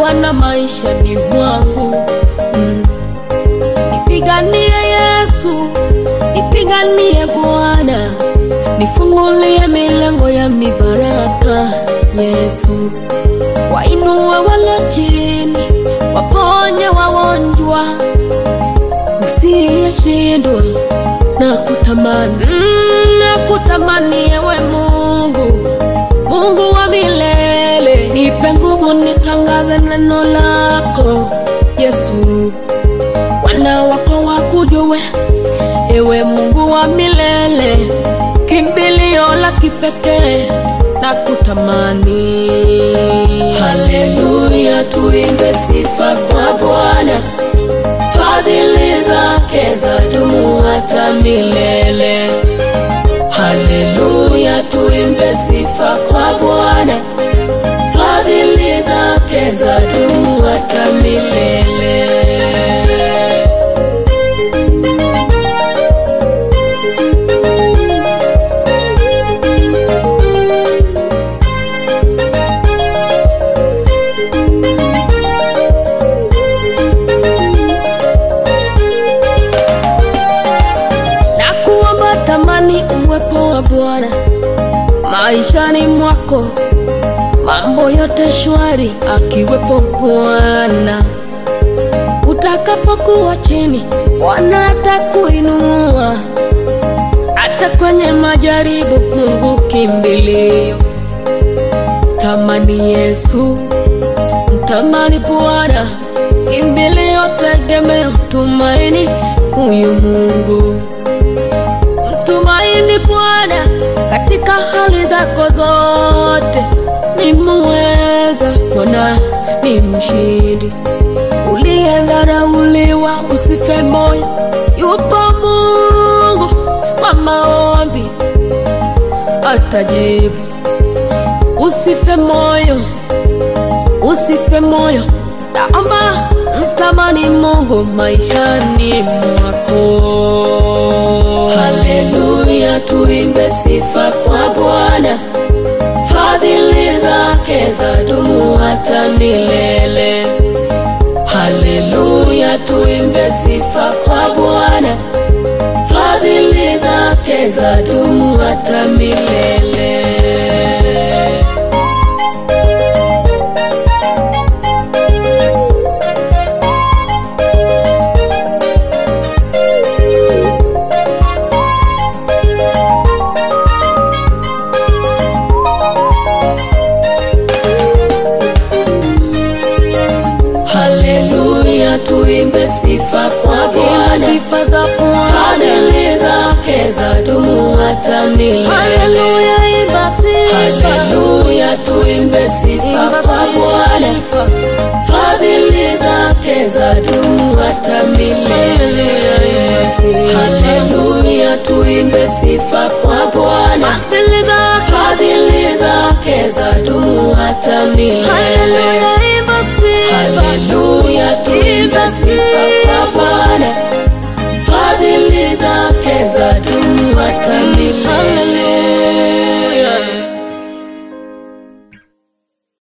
Bwana maishani mwangu. Nipiganie Yesu, nipiganie Bwana, nifungulie milango ya mibaraka Yesu. Wainue wale chini, waponye wagonjwa, usiyeshindwa na kutamani. Nakutamani ewe Mungu, Mungu wa milele, nipe nguvu nitangaze neno lako Yesu. Wana wako wakujue ewe Mungu wa milele, kimbilio la kipekee na kutamani. Haleluya, tuimbe sifa kwa Bwana, fadhili zake zadumu hata milele. Haleluya, tuimbe sifa kwa Bwana, fadhili zake zadumu hata milele. Uwepo wa Bwana maishani mwako, mambo yote shwari akiwepo Bwana. Utakapokuwa chini, Bwana atakuinua. Hata kwenye majaribu, Mungu kimbilio. Tamani Yesu, tamani Bwana, kimbilio, tegemeo, tumaini huyu Mungu. Tumaini Bwana katika hali zako zote, ni muweza Bwana, ni mshindi. Uliyedharauliwa usife moyo, yupo Mungu wa maombi atajibu. Usife moyo, usife moyo, naomba mtamani Mungu maishani mwako. Haleluya, tuimbe sifa kwa Bwana, fadhili zake zadumu hata milele. Haleluya, tuimbe sifa kwa Bwana, fadhili zake zadumu hata milele. Haleluya, tuimbe sifa kwa Bwana, sifa za Bwana, fadhili zake zadumu hata milele. Haleluya, imba sifa. Haleluya, tuimbe sifa kwa Bwana, fadhili zake zadumu hata milele. Haleluya, tuimbe sifa kwa Bwana, fadhili zake zadumu hata